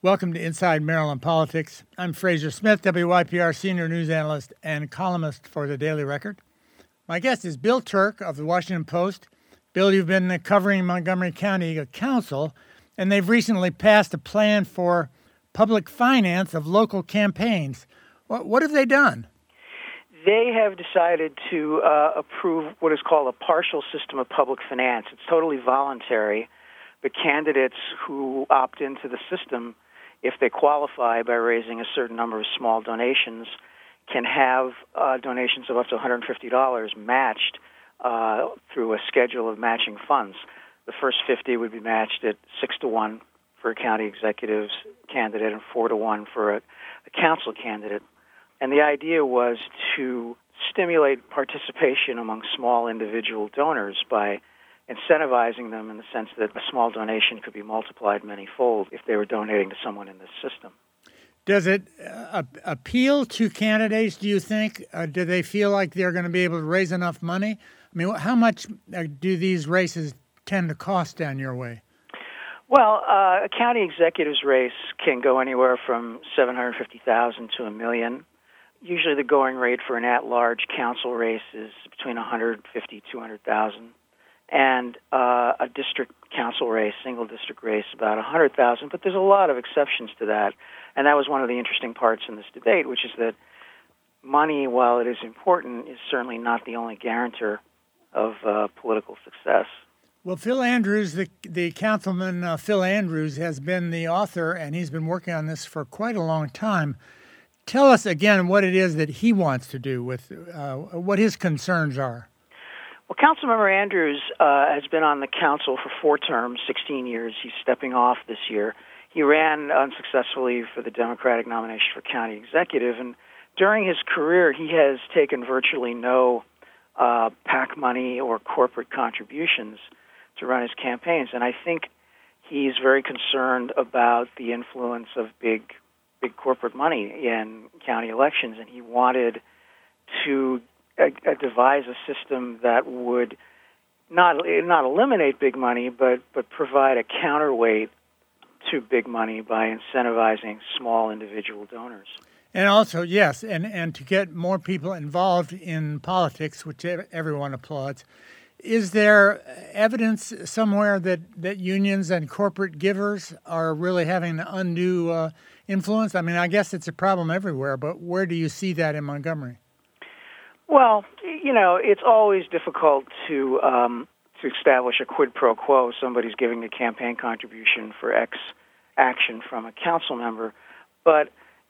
Welcome to Inside Maryland Politics. I'm Fraser Smith, WYPR senior news analyst and columnist for the Daily Record. My guest is Bill Turk of the Washington Post. Bill, you've been covering Montgomery County Council, and they've recently passed a plan for public finance of local campaigns. What have they done? They have decided to approve what is called a partial system of public finance. It's totally voluntary, but candidates who opt into the system, if they qualify by raising a certain number of small donations, can have donations of up to $150 matched through a schedule of matching funds. The first 50 would be matched at 6-1 for a county executive's candidate and 4-1 for a council candidate. And the idea was to stimulate participation among small individual donors by incentivizing them in the sense that a small donation could be multiplied many-fold if they were donating to someone in this system. Does it appeal to candidates, do you think? Do they feel like they're going to be able to raise enough money? I mean, how much do these races tend to cost down your way? Well, a county executive's race can go anywhere from $750,000 to $1 million. Usually the going rate for an at-large council race is between $150,000 to $200,000. And a district council race, single district race, about $100,000. But there's a lot of exceptions to that. And that was one of the interesting parts in this debate, which is that money, while it is important, is certainly not the only guarantor of political success. Well, Phil Andrews, the councilman Phil Andrews, has been the author, and he's been working on this for quite a long time. Tell us again what it is that he wants to do with what his concerns are. Well, Councilmember Andrews has been on the council for 4 terms, 16 years. He's stepping off this year. He ran unsuccessfully for the Democratic nomination for county executive, and during his career, he has taken virtually no PAC money or corporate contributions to run his campaigns. And I think he's very concerned about the influence of big corporate money in county elections, and he wanted to devise a system that would not eliminate big money, but provide a counterweight to big money by incentivizing small individual donors. And also, yes, and to get more people involved in politics, which everyone applauds. Is there evidence somewhere that unions and corporate givers are really having an undue influence? I mean, I guess it's a problem everywhere, but where do you see that in Montgomery? Well, it's always difficult to establish a quid pro quo. Somebody's giving a campaign contribution for X action from a council member. But,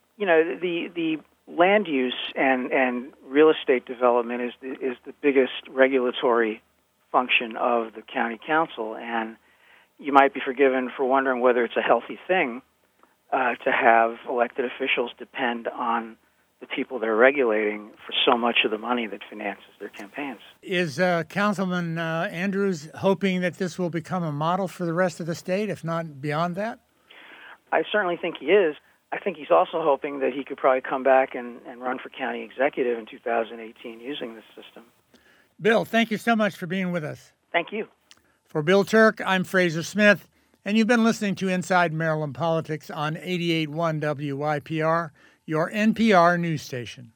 the land use and real estate development is the biggest regulatory function of the county council. And you might be forgiven for wondering whether it's a healthy thing to have elected officials depend on the people they're regulating for so much of the money that finances their campaigns. Is Councilman Andrews hoping that this will become a model for the rest of the state, if not beyond that? I certainly think he is. I think he's also hoping that he could probably come back and run for county executive in 2018 using this system. Bill, thank you so much for being with us. Thank you. For Bill Turk, I'm Fraser Smith, and you've been listening to Inside Maryland Politics on 88.1 WYPR, your NPR news station.